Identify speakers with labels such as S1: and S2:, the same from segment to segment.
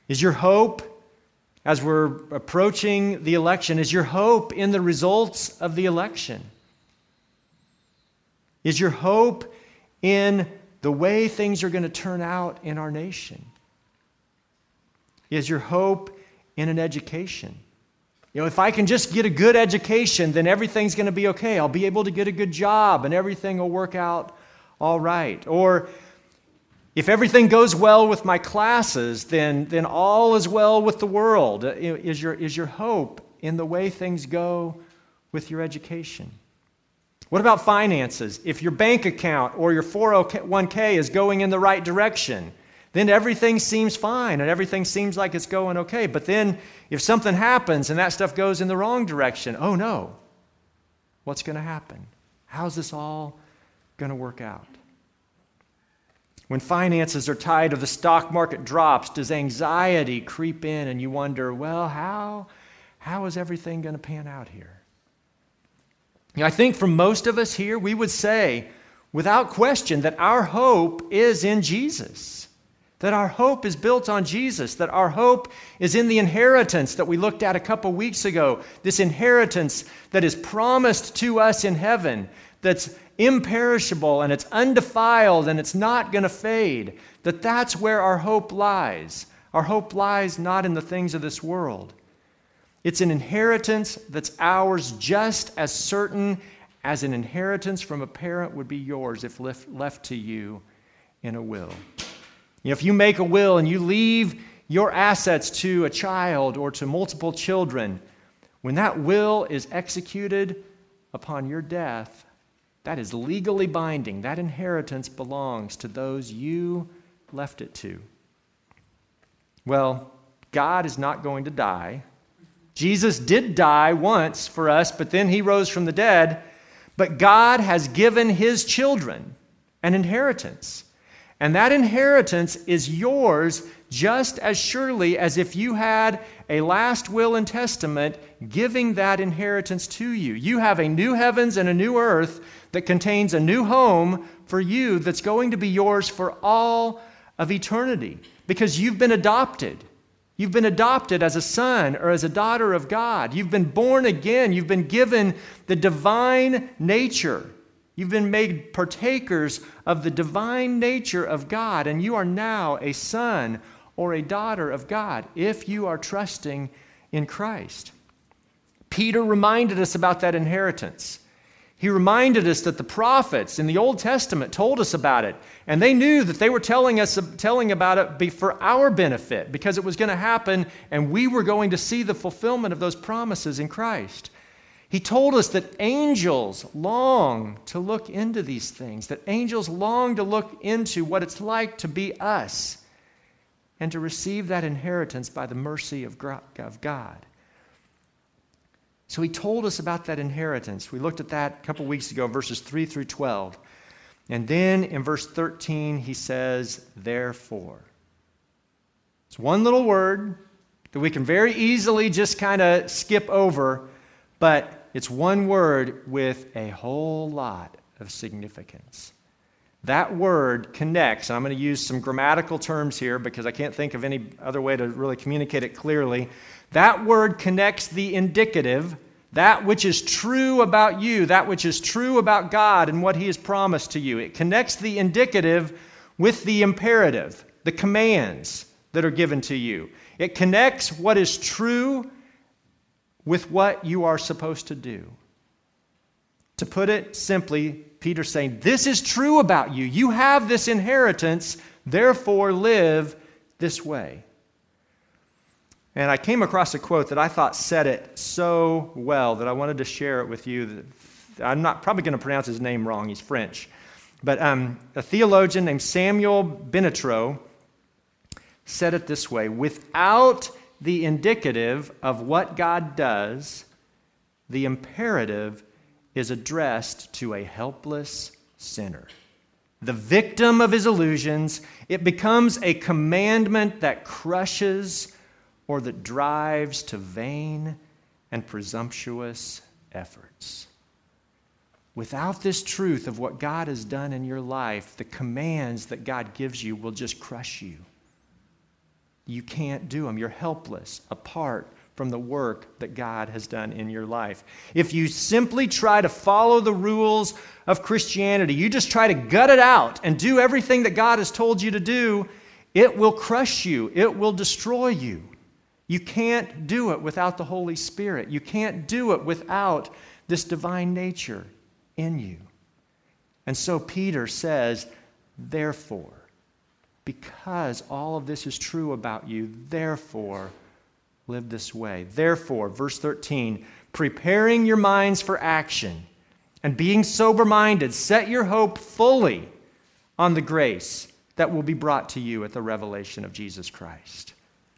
S1: Is your hope, as we're approaching the election, is your hope in the results of the election? Is your hope in the way things are going to turn out in our nation? Is your hope in an education? If I can just get a good education, then everything's going to be okay. I'll be able to get a good job and everything will work out all right. Or if everything goes well with my classes, then all is well with the world. Is your hope in the way things go with your education? What about finances? If your bank account or your 401k is going in the right direction, then everything seems fine and everything seems like it's going okay. But then if something happens and that stuff goes in the wrong direction, oh no, what's going to happen? How's this all going to work out? When finances are tight or the stock market drops, does anxiety creep in and you wonder, well, how is everything going to pan out here? I think for most of us here, we would say, without question, that our hope is in Jesus, that our hope is built on Jesus, that our hope is in the inheritance that we looked at a couple weeks ago, this inheritance that is promised to us in heaven, that's imperishable and it's undefiled and it's not going to fade, that's where our hope lies. Our hope lies not in the things of this world. It's an inheritance that's ours just as certain as an inheritance from a parent would be yours if left to you in a will. If you make a will and you leave your assets to a child or to multiple children, when that will is executed upon your death, that is legally binding. That inheritance belongs to those you left it to. Well, God is not going to die. Jesus did die once for us, but then he rose from the dead. But God has given his children an inheritance. And that inheritance is yours just as surely as if you had a last will and testament giving that inheritance to you. You have a new heavens and a new earth that contains a new home for you that's going to be yours for all of eternity because you've been adopted. You've been adopted as a son or as a daughter of God. You've been born again. You've been given the divine nature. You've been made partakers of the divine nature of God, and you are now a son or a daughter of God if you are trusting in Christ. Peter reminded us about that inheritance. He reminded us that the prophets in the Old Testament told us about it, and they knew that they were telling about it for our benefit because it was going to happen, and we were going to see the fulfillment of those promises in Christ. He told us that angels long to look into these things, that angels long to look into what it's like to be us and to receive that inheritance by the mercy of God. So he told us about that inheritance. We looked at that a couple weeks ago, verses 3 through 12. And then in verse 13, he says, therefore. It's one little word that we can very easily just kind of skip over, but it's one word with a whole lot of significance. That word connects, and I'm going to use some grammatical terms here because I can't think of any other way to really communicate it clearly. That word connects the indicative, that which is true about you, that which is true about God and what he has promised to you. It connects the indicative with the imperative, the commands that are given to you. It connects what is true with what you are supposed to do. To put it simply, Peter's saying, this is true about you. You have this inheritance, therefore live this way. And I came across a quote that I thought said it so well that I wanted to share it with you. I'm not probably going to pronounce his name wrong. He's French. But a theologian named Samuel Benetro said it this way: without the indicative of what God does, the imperative is addressed to a helpless sinner. The victim of his illusions, it becomes a commandment that crushes or that drives to vain and presumptuous efforts. Without this truth of what God has done in your life, the commands that God gives you will just crush you. You can't do them. You're helpless apart from the work that God has done in your life. If you simply try to follow the rules of Christianity, you just try to gut it out and do everything that God has told you to do, it will crush you. It will destroy you. You can't do it without the Holy Spirit. You can't do it without this divine nature in you. And so Peter says, therefore, because all of this is true about you, therefore, live this way. Therefore, verse 13, preparing your minds for action and being sober-minded, set your hope fully on the grace that will be brought to you at the revelation of Jesus Christ.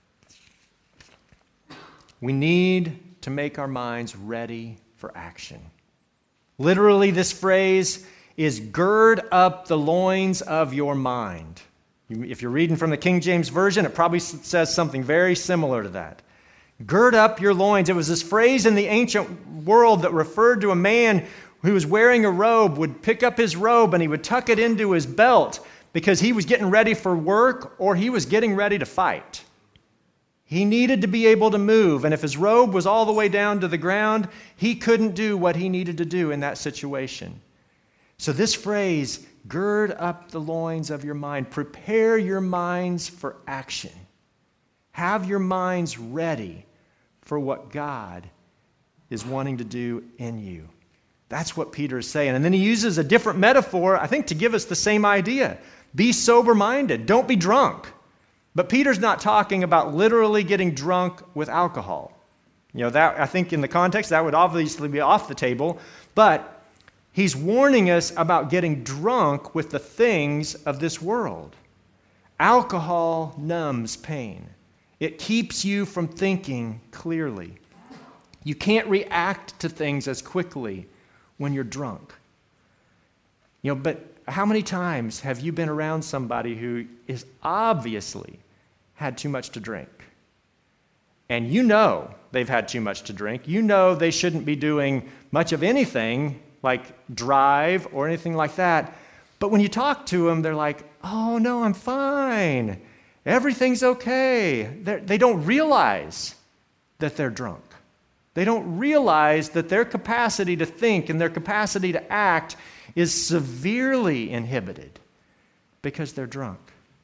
S1: We need to make our minds ready for action. Literally, this phrase is gird up the loins of your mind. If you're reading from the King James Version, it probably says something very similar to that. Gird up your loins. It was this phrase in the ancient world that referred to a man who was wearing a robe, would pick up his robe and he would tuck it into his belt because he was getting ready for work or he was getting ready to fight. He needed to be able to move, and if his robe was all the way down to the ground, he couldn't do what he needed to do in that situation. So this phrase, gird up the loins of your mind, prepare your minds for action. Have your minds ready for what God is wanting to do in you. That's what Peter is saying. And then he uses a different metaphor, I think, to give us the same idea. Be sober-minded. Don't be drunk. But Peter's not talking about literally getting drunk with alcohol. That, I think in the context, that would obviously be off the table. But he's warning us about getting drunk with the things of this world. Alcohol numbs pain. It keeps you from thinking clearly. You can't react to things as quickly when you're drunk. But how many times have you been around somebody who is obviously had too much to drink? And you know they've had too much to drink. You know they shouldn't be doing much of anything like drive or anything like that. But when you talk to them, they're like, oh, no, I'm fine. Everything's okay. They don't realize that they're drunk. They don't realize that their capacity to think and their capacity to act is severely inhibited because they're drunk.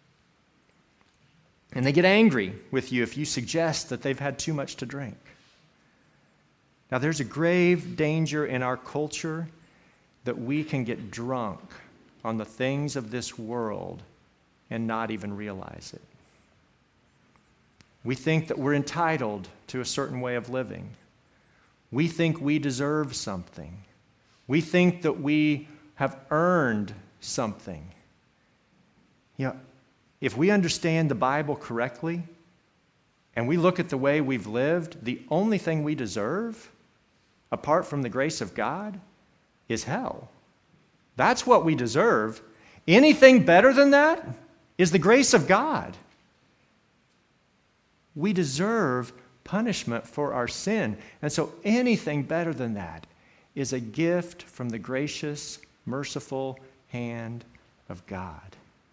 S1: And they get angry with you if you suggest that they've had too much to drink. Now, there's a grave danger in our culture that we can get drunk on the things of this world and not even realize it. We think that we're entitled to a certain way of living. We think we deserve something. We think that we have earned something. If we understand the Bible correctly and we look at the way we've lived, the only thing we deserve, apart from the grace of God, is hell. That's what we deserve. Anything better than that is the grace of God. We deserve punishment for our sin. And so anything better than that is a gift from the gracious, merciful hand of God.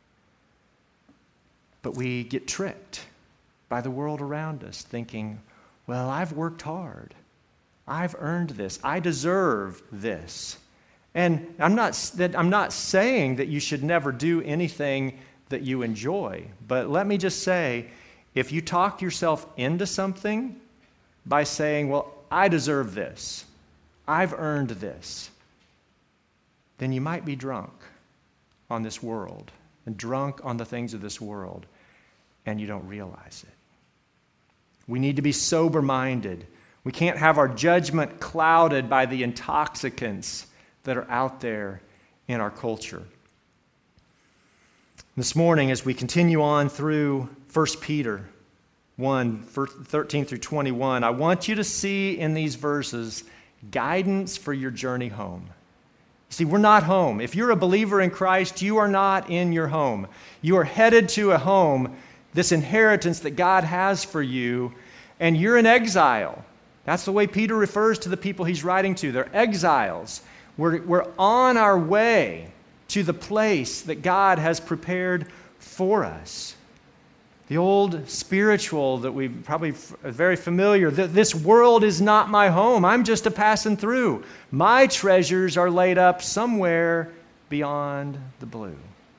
S1: But we get tricked by the world around us thinking, well, I've worked hard. I've earned this. I deserve this. And I'm not saying that you should never do anything that you enjoy. But let me just say, if you talk yourself into something by saying, well, I deserve this, I've earned this, then you might be drunk on this world and drunk on the things of this world, and you don't realize it. We need to be sober-minded. We can't have our judgment clouded by the intoxicants that are out there in our culture. This morning, as we continue on through 1 Peter 1, 13 through 21, I want you to see in these verses guidance for your journey home. See, we're not home. If you're a believer in Christ, you are not in your home. You are headed to a home, this inheritance that God has for you, and you're in exile. That's the way Peter refers to the people he's writing to. They're exiles. We're on our way to the place that God has prepared for us. The old spiritual that we probably are very familiar, this world is not my home. I'm just a passing through. My treasures are laid up somewhere beyond the blue.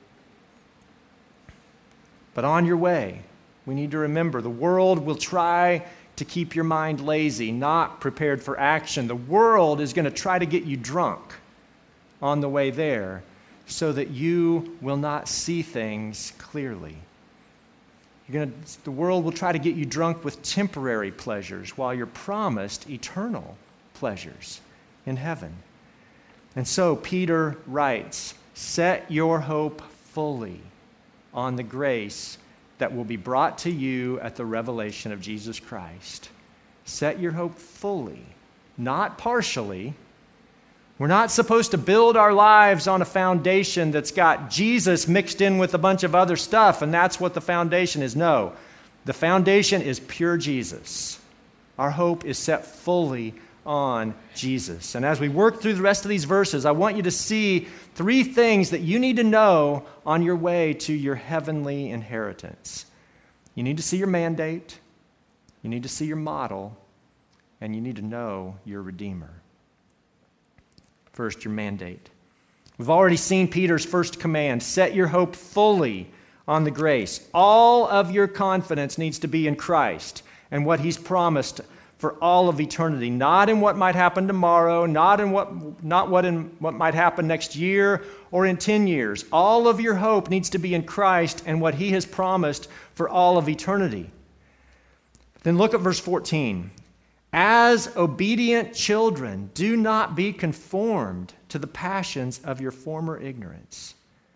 S1: But on your way, we need to remember the world will try to keep your mind lazy, not prepared for action. The world is going to try to get you drunk on the way there so that you will not see things clearly. The world will try to get you drunk with temporary pleasures while you're promised eternal pleasures in heaven. And so Peter writes, set your hope fully on the grace that will be brought to you at the revelation of Jesus Christ. Set your hope fully, not partially. We're not supposed to build our lives on a foundation that's got Jesus mixed in with a bunch of other stuff, and that's what the foundation is. No, the foundation is pure Jesus. Our hope is set fully on Jesus. And as we work through the rest of these verses, I want you to see 3 things that you need to know on your way to your heavenly inheritance. You need to see your mandate, you need to see your model, and you need to know your Redeemer. First, your mandate. We've already seen Peter's first command, set your hope fully on the grace. All of your confidence needs to be in Christ and what he's promised for all of eternity, not in what might happen tomorrow, not in what might happen next year or in 10 years. All of your hope needs to be in Christ and what he has promised for all of eternity. Then look at verse 14. As obedient children, do not be conformed to the passions of your former ignorance.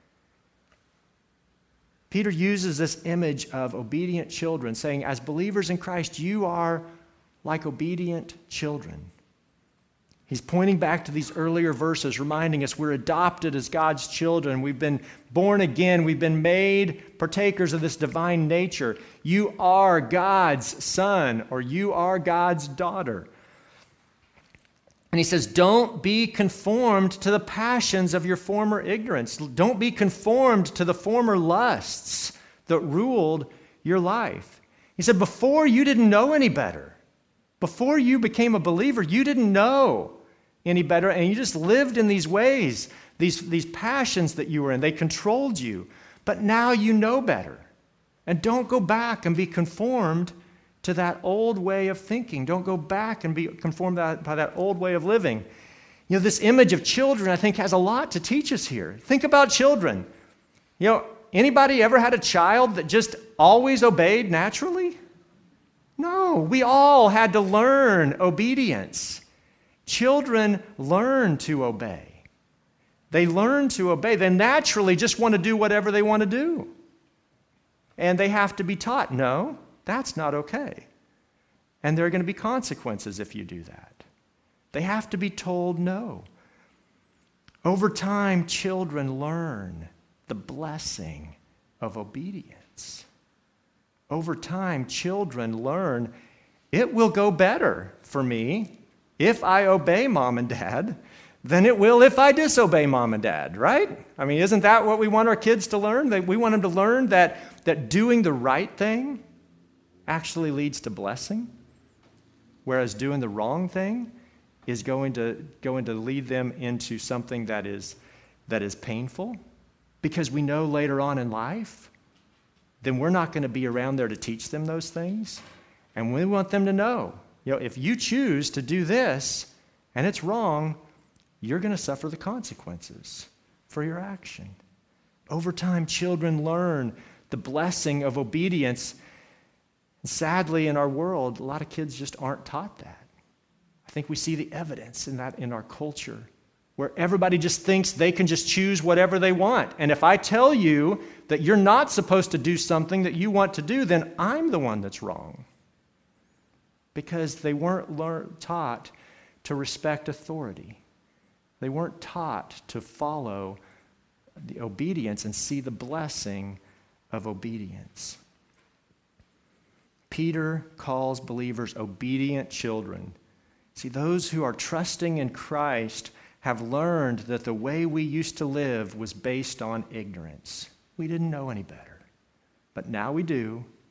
S1: Peter uses this image of obedient children, saying, as believers in Christ, you are like obedient children. He's pointing back to these earlier verses, reminding us we're adopted as God's children. We've been born again. We've been made partakers of this divine nature. You are God's son, or you are God's daughter. And he says, don't be conformed to the passions of your former ignorance. Don't be conformed to the former lusts that ruled your life. He said, before you didn't know any better. Before you became a believer, you didn't know any better, and you just lived in these ways, these passions that you were in. They controlled you. But now you know better. And don't go back and be conformed to that old way of thinking. Don't go back and be conformed by that old way of living. You know, this image of children, I think, has a lot to teach us here. Think about children. You know, anybody ever had a child that just always obeyed naturally? No, we all had to learn obedience. Children learn to obey. They learn to obey. They naturally just want to do whatever they want to do. And they have to be taught, no, that's not okay. And there are going to be consequences if you do that. They have to be told no. Over time, children learn the blessing of obedience. Over time, children learn it will go better for me if I obey mom and dad than it will if I disobey mom and dad, right? I mean, isn't that what we want our kids to learn? We want them to learn that doing the right thing actually leads to blessing, whereas doing the wrong thing is going to lead them into something that is painful, because we know later on in life, then we're not going to be around there to teach them those things. And we want them to know, you know, if you choose to do this and it's wrong, you're going to suffer the consequences for your action. Over time, children learn the blessing of obedience. And sadly, in our world, a lot of kids just aren't taught that. I think we see the evidence in that in our culture, where everybody just thinks they can just choose whatever they want. And if I tell you that you're not supposed to do something that you want to do, then I'm the one that's wrong. Because they weren't taught to respect authority. They weren't taught to follow the obedience and see the blessing of obedience. Peter calls believers obedient children. See, those who are trusting in Christ have learned that the way we used to live was based on ignorance. We didn't know any better. But now we do,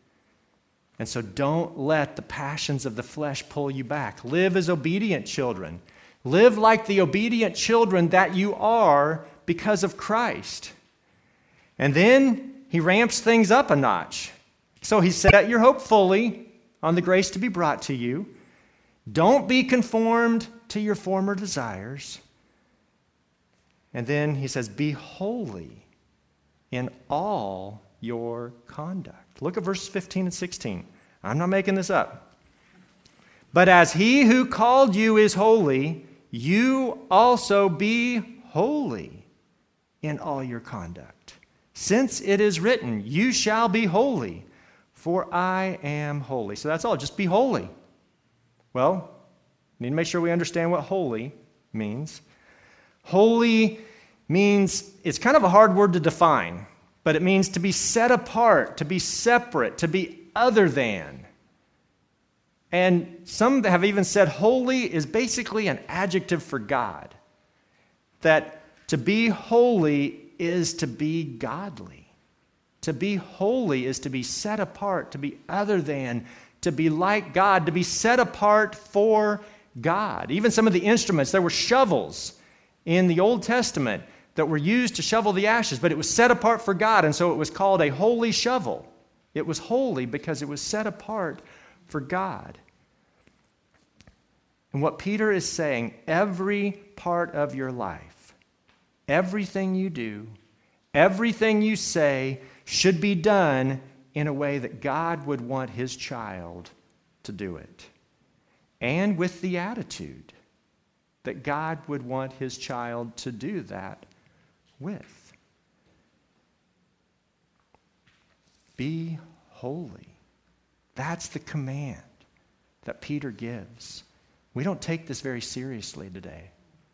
S1: And so don't let the passions of the flesh pull you back. Live as obedient children. Live like the obedient children that you are because of Christ. And then he ramps things up a notch. So he set your hope fully on the grace to be brought to you. Don't be conformed to your former desires. And then he says, be holy in all your conduct. Look at verses 15 and 16. I'm not making this up. But as he who called you is holy, you also be holy in all your conduct. Since it is written, you shall be holy, for I am holy. So that's all, just be holy. Well, we need to make sure we understand what holy means. Holy means, it's kind of a hard word to define, but it means to be set apart, to be separate, to be other than. And some have even said holy is basically an adjective for God. That to be holy is to be godly. To be holy is to be set apart, to be other than, to be like God, to be set apart for God. Even some of the instruments, there were shovels in the Old Testament that were used to shovel the ashes, but it was set apart for God, and so it was called a holy shovel. It was holy because it was set apart for God. And what Peter is saying, every part of your life, everything you do, everything you say should be done in a way that God would want his child to do it. And with the attitude that God would want his child to do that with. Be holy. That's the command that Peter gives. We don't take this very seriously today.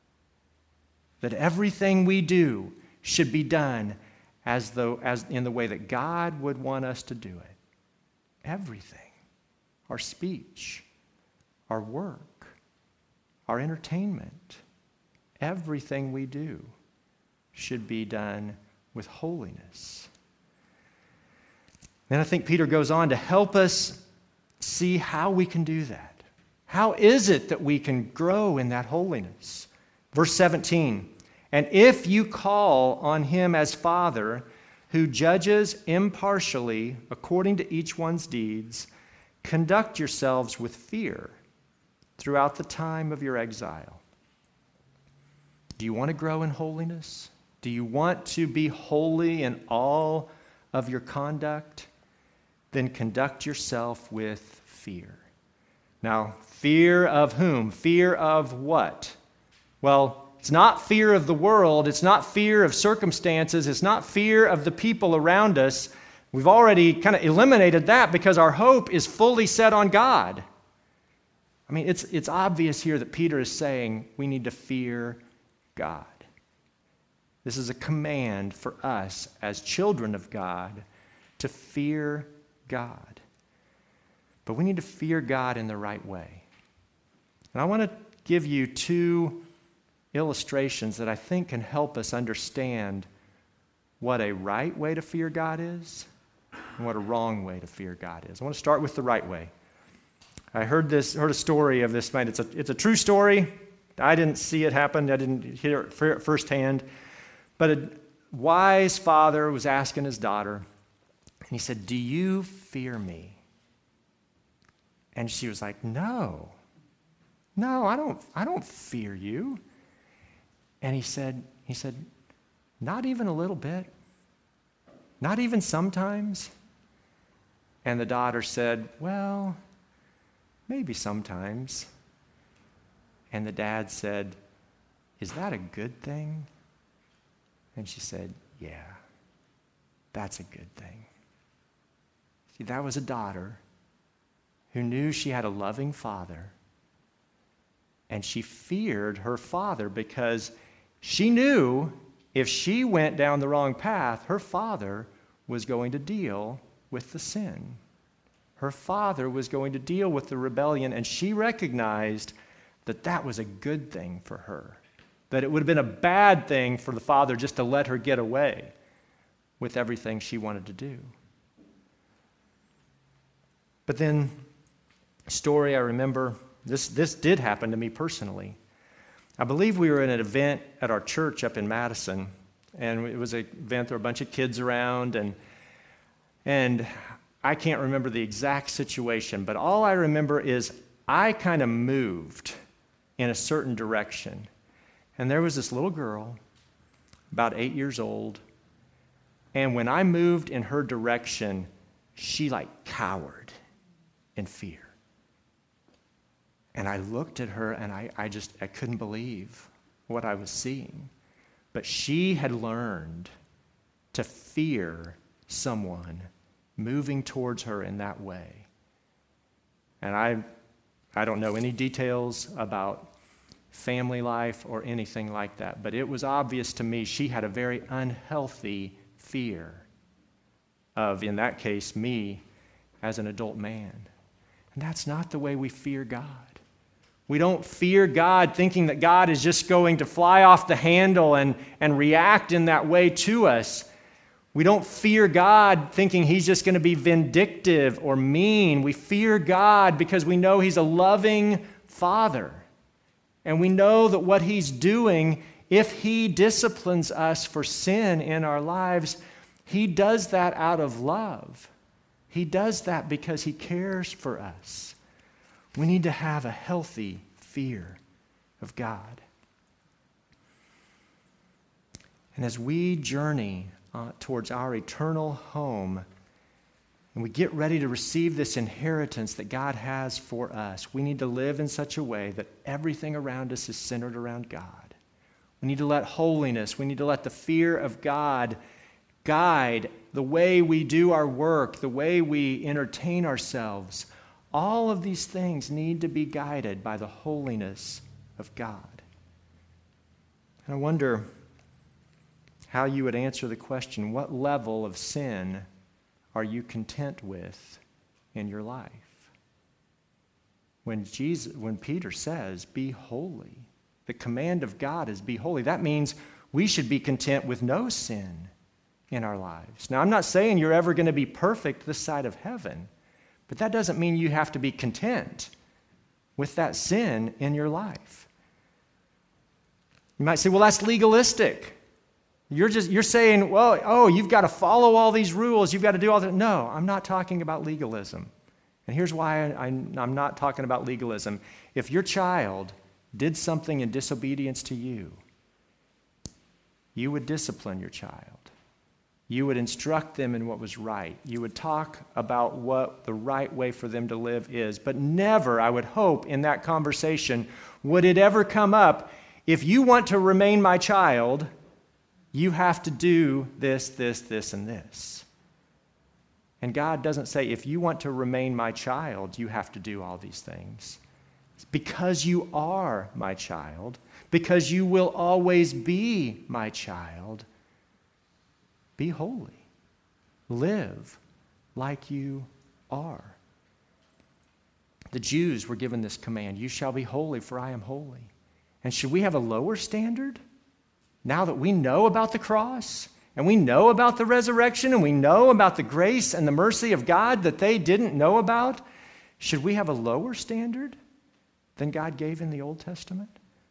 S1: That everything we do should be done as in the way that God would want us to do it. Everything. Our speech, our work, our entertainment, everything we do should be done with holiness. Then I think Peter goes on to help us see how we can do that. How is it that we can grow in that holiness? Verse 17, and if you call on him as Father, who judges impartially according to each one's deeds, conduct yourselves with fear throughout the time of your exile. Do you want to grow in holiness? Do you want to be holy in all of your conduct? Then conduct yourself with fear. Now, fear of whom? Fear of what? Well, it's not fear of the world. It's not fear of circumstances. It's not fear of the people around us. We've already kind of eliminated that because our hope is fully set on God. I mean, it's obvious here that Peter is saying we need to fear God. This is a command for us as children of God to fear God. But we need to fear God in the right way. And I want to give you two illustrations that I think can help us understand what a right way to fear God is and what a wrong way to fear God is. I want to start with the right way. I heard a story of this man. It's a true story. I didn't see it happen. I didn't hear it firsthand. But a wise father was asking his daughter, and he said, "Do you fear me?" And she was like, No, I don't fear you. And he said, not even a little bit? Not even sometimes? And the daughter said, well, maybe sometimes. And the dad said, is that a good thing? And she said, yeah, that's a good thing. See, that was a daughter who knew she had a loving father, and she feared her father because she knew if she went down the wrong path, her father was going to deal with the sin. Her father was going to deal with the rebellion, and she recognized that that was a good thing for her, that it would have been a bad thing for the father just to let her get away with everything she wanted to do. But then, story I remember, this did happen to me personally. I believe we were at an event at our church up in Madison, and it was an event, there were a bunch of kids around, and I can't remember the exact situation, but all I remember is I kind of moved in a certain direction. And there was this little girl, about 8 years old, and when I moved in her direction, she cowered in fear. And I looked at her and I couldn't believe what I was seeing. But she had learned to fear someone moving towards her in that way. And I don't know any details about family life or anything like that, but it was obvious to me she had a very unhealthy fear of, in that case, me as an adult man. And that's not the way we fear God. We don't fear God thinking that God is just going to fly off the handle and react in that way to us. We don't fear God thinking He's just going to be vindictive or mean. We fear God because we know He's a loving Father. And we know that what He's doing, if He disciplines us for sin in our lives, He does that out of love. He does that because He cares for us. We need to have a healthy fear of God. And as we journey towards our eternal home, and we get ready to receive this inheritance that God has for us, we need to live in such a way that everything around us is centered around God. We need to let holiness, we need to let the fear of God guide the way we do our work, the way we entertain ourselves. All of these things need to be guided by the holiness of God. And I wonder how you would answer the question, what level of sin are you content with in your life? When Peter says, be holy, the command of God is be holy. That means we should be content with no sin in our lives. Now, I'm not saying you're ever going to be perfect this side of heaven, but that doesn't mean you have to be content with that sin in your life. You might say, well, that's legalistic. You're saying, well, you've got to follow all these rules. You've got to do all that. No, I'm not talking about legalism. And here's why I'm not talking about legalism. If your child did something in disobedience to you, you would discipline your child. You would instruct them in what was right. You would talk about what the right way for them to live is. But never, I would hope, in that conversation, would it ever come up, if you want to remain my child, you have to do this, this, this, and this. And God doesn't say, if you want to remain my child, you have to do all these things. It's because you are my child, because you will always be my child, be holy. Live like you are. The Jews were given this command, you shall be holy, for I am holy. And should we have a lower standard now that we know about the cross and we know about the resurrection and we know about the grace and the mercy of God that they didn't know about? Should we have a lower standard than God gave in the Old Testament?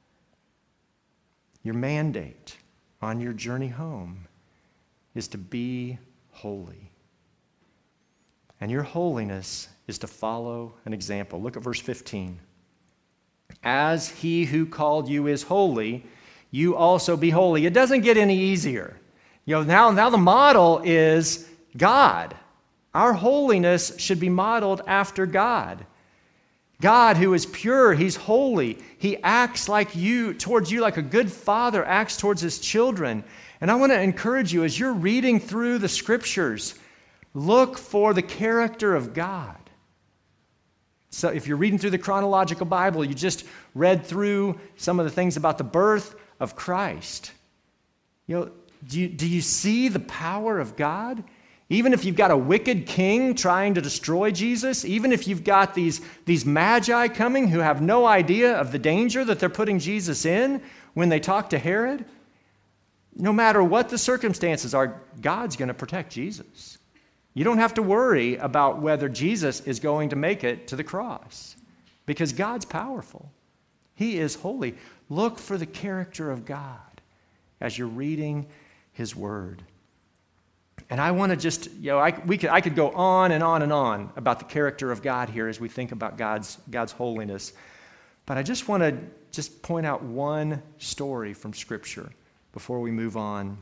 S1: Your mandate on your journey home is to be holy. And your holiness is to follow an example. Look at verse 15. As He who called you is holy, you also be holy. It doesn't get any easier. Now the model is God. Our holiness should be modeled after God. God, who is pure, He's holy. He acts towards you like a good father acts towards his children. And I want to encourage you, as you're reading through the Scriptures, look for the character of God. So if you're reading through the chronological Bible, you just read through some of the things about the birth of Christ. Do you see the power of God? Even if you've got a wicked king trying to destroy Jesus, even if you've got these magi coming who have no idea of the danger that they're putting Jesus in when they talk to Herod, no matter what the circumstances are, God's going to protect Jesus. You don't have to worry about whether Jesus is going to make it to the cross because God's powerful. He is holy. Look for the character of God as you're reading his word. And I want to just, I could go on and on and on about the character of God here as we think about God's holiness. But I just want to point out one story from Scripture before we move on.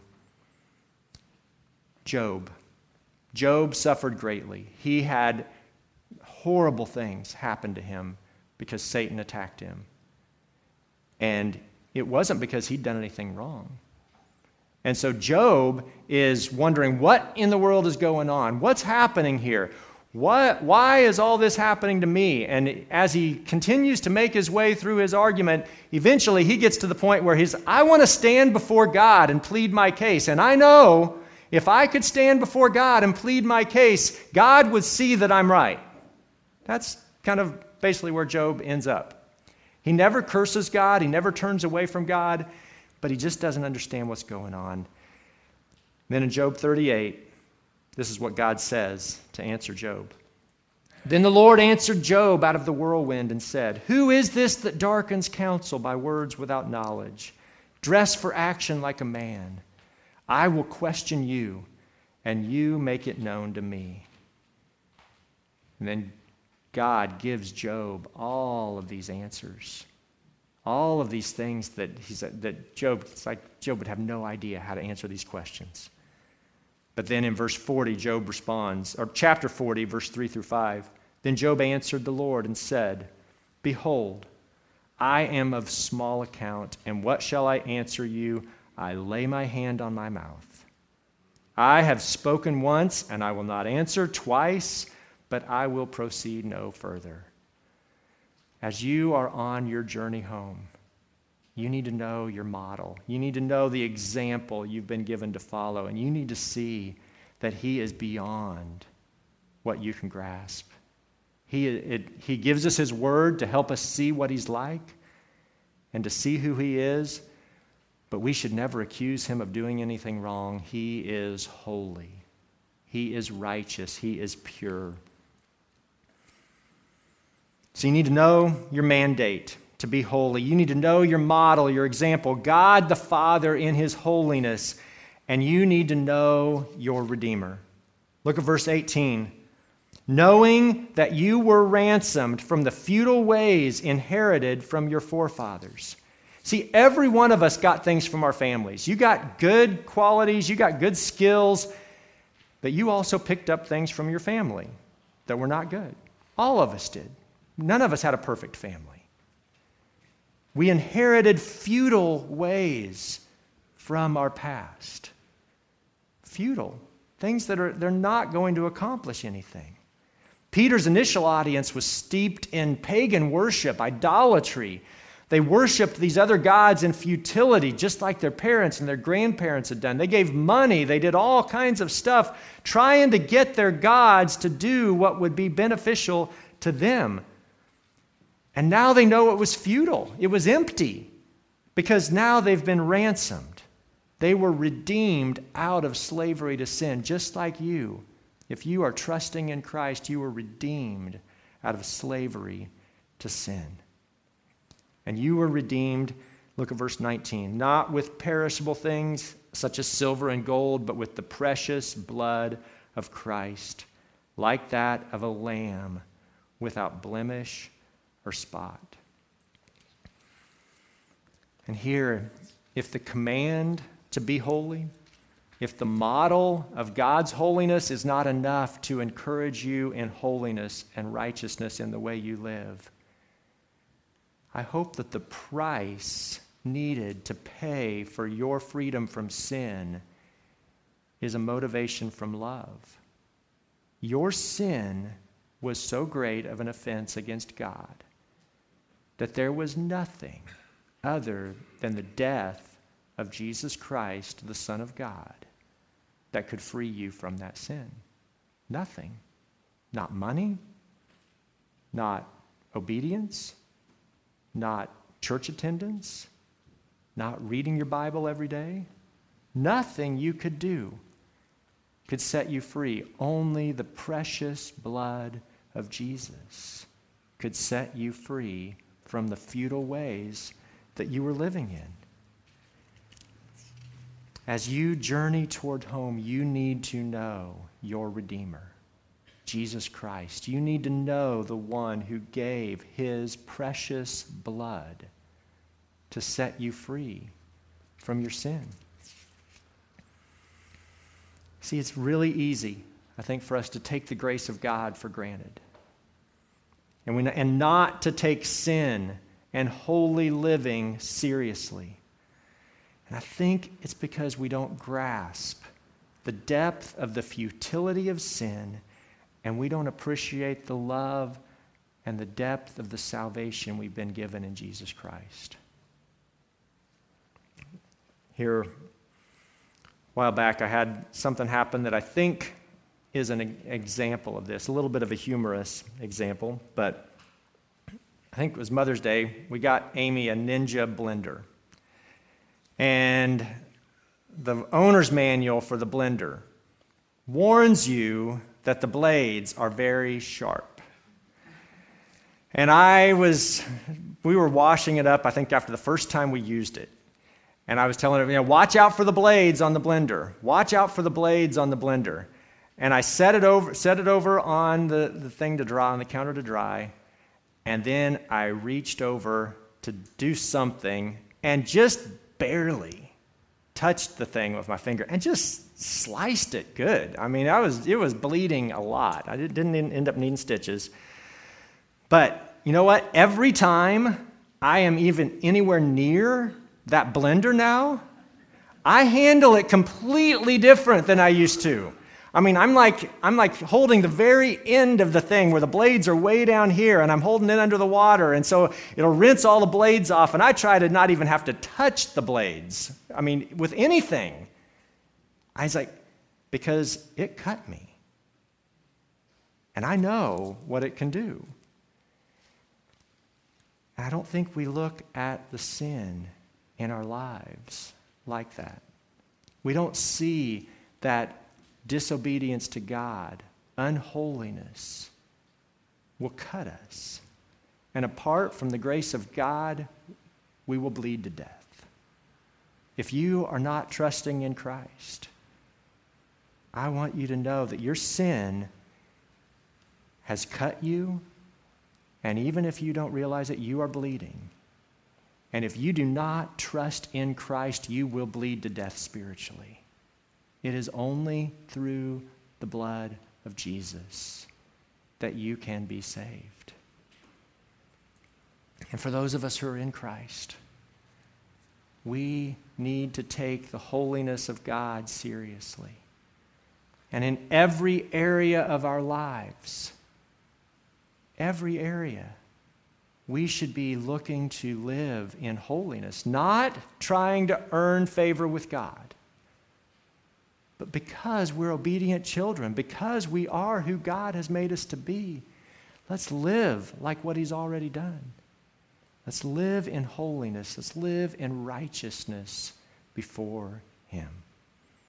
S1: Job. Job suffered greatly. He had horrible things happen to him because Satan attacked him. And it wasn't because he'd done anything wrong. And so Job is wondering, what in the world is going on? What's happening here? Why is all this happening to me? And as he continues to make his way through his argument, eventually he gets to the point where I want to stand before God and plead my case. And I know if I could stand before God and plead my case, God would see that I'm right. That's kind of basically where Job ends up. He never curses God. He never turns away from God. But he just doesn't understand what's going on. Then in Job 38, this is what God says to answer Job. Then the Lord answered Job out of the whirlwind and said, "Who is this that darkens counsel by words without knowledge? Dress for action like a man. I will question you, and you make it known to me." And then God gives Job all of these answers. All of these things that Job would have no idea how to answer these questions. But then in verse 40, Job responds, or chapter 40, verse 3 through 5. Then Job answered the Lord and said, "Behold, I am of small account, and what shall I answer you? I lay my hand on my mouth. I have spoken once, and I will not answer twice, but I will proceed no further." As you are on your journey home, you need to know your model. You need to know the example you've been given to follow, and you need to see that he is beyond what you can grasp. He gives us his word to help us see what he's like and to see who he is, but we should never accuse him of doing anything wrong. He is holy. He is righteous. He is pure. So you need to know your mandate to be holy. You need to know your model, your example, God the Father in his holiness, and you need to know your Redeemer. Look at verse 18. Knowing that you were ransomed from the futile ways inherited from your forefathers. See, every one of us got things from our families. You got good qualities, you got good skills, but you also picked up things from your family that were not good. All of us did. None of us had a perfect family. We inherited futile ways from our past. Futile. Things that they're not going to accomplish anything. Peter's initial audience was steeped in pagan worship, idolatry. They worshiped these other gods in futility, just like their parents and their grandparents had done. They gave money. They did all kinds of stuff trying to get their gods to do what would be beneficial to them. And now they know it was futile. It was empty because now they've been ransomed. They were redeemed out of slavery to sin, just like you. If you are trusting in Christ, you were redeemed out of slavery to sin. And you were redeemed, look at verse 19, not with perishable things such as silver and gold, but with the precious blood of Christ, like that of a lamb without blemish or spot. And here, if the command to be holy, if the model of God's holiness is not enough to encourage you in holiness and righteousness in the way you live, I hope that the price needed to pay for your freedom from sin is a motivation from love. Your sin was so great of an offense against God that there was nothing other than the death of Jesus Christ, the Son of God, that could free you from that sin. Nothing. Not money, not obedience, not church attendance, not reading your Bible every day. Nothing you could do could set you free. Only the precious blood of Jesus could set you free from the futile ways that you were living in. As you journey toward home, you need to know your Redeemer, Jesus Christ. You need to know the one who gave his precious blood to set you free from your sin. See, it's really easy, I think, for us to take the grace of God for granted. And not to take sin and holy living seriously. And I think it's because we don't grasp the depth of the futility of sin, and we don't appreciate the love and the depth of the salvation we've been given in Jesus Christ. Here, a while back, I had something happen that I think is an example of this, a little bit of a humorous example, but I think it was Mother's Day. We got Amy a Ninja blender. And the owner's manual for the blender warns you that the blades are very sharp. And we were washing it up, I think, after the first time we used it. And I was telling her, watch out for the blades on the blender. Watch out for the blades on the blender. And I set it over on the thing to dry, on the counter to dry. And then I reached over to do something and just barely touched the thing with my finger and just sliced it good. I mean, it was bleeding a lot. I didn't end up needing stitches. But you know what? Every time I am even anywhere near that blender now, I handle it completely different than I used to. I mean, I'm like holding the very end of the thing where the blades are way down here, and I'm holding it under the water, and so it'll rinse all the blades off, and I try to not even have to touch the blades. I mean, with anything. I was like, because it cut me. And I know what it can do. And I don't think we look at the sin in our lives like that. We don't see that disobedience to God, unholiness, will cut us. And apart from the grace of God, we will bleed to death. If you are not trusting in Christ, I want you to know that your sin has cut you, and even if you don't realize it, you are bleeding. And if you do not trust in Christ, you will bleed to death spiritually. It is only through the blood of Jesus that you can be saved. And for those of us who are in Christ, we need to take the holiness of God seriously. And in every area of our lives, every area, we should be looking to live in holiness, not trying to earn favor with God. But because we're obedient children, because we are who God has made us to be, let's live like what He's already done. Let's live in holiness. Let's live in righteousness before Him.